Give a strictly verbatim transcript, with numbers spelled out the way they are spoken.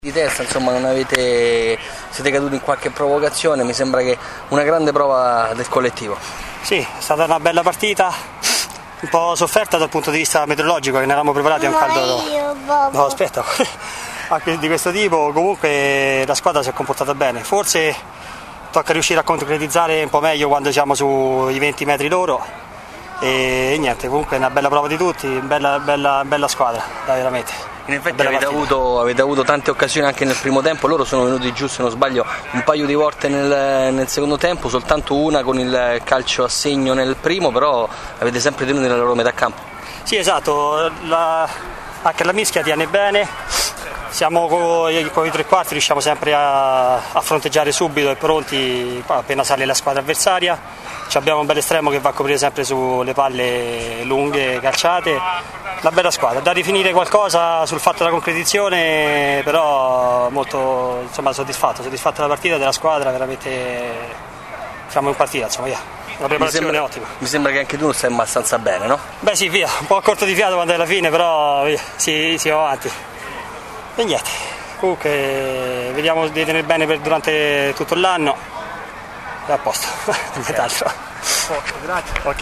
Di testa, insomma, non avete, siete caduti in qualche provocazione, mi sembra che una grande prova del collettivo. Sì, è stata una bella partita, un po' sofferta dal punto di vista meteorologico, che ne eravamo preparati a un caldo. No, aspetta, anche di questo tipo. Comunque la squadra si è comportata bene, forse tocca riuscire a concretizzare un po' meglio quando siamo sui venti metri loro. E niente, comunque è una bella prova di tutti, bella, bella, bella squadra, dai, veramente. In effetti avete avuto, avete avuto tante occasioni anche nel primo tempo, loro sono venuti giù, se non sbaglio, un paio di volte nel, nel secondo tempo, soltanto una con il calcio a segno nel primo, però avete sempre tenuto nella loro metà campo. Sì, esatto, la, anche la mischia tiene bene, siamo con i, con i tre quarti, riusciamo sempre a, a fronteggiare subito e pronti appena sale la squadra avversaria. Abbiamo un bel estremo che va a coprire sempre sulle palle lunghe, calciate. Una bella squadra, da rifinire qualcosa sul fatto della concretizzazione, però molto, insomma, soddisfatto, soddisfatto della partita, della squadra, veramente siamo in partita, insomma, via. La preparazione mi sembra, è ottima. Mi sembra che anche tu stai abbastanza bene, no? Beh sì, via, un po' a corto di fiato quando è la fine, però via, sì, siamo avanti. E niente, comunque vediamo di tenere bene per, durante tutto l'anno. È a posto, nient'altro. Grazie. Okay.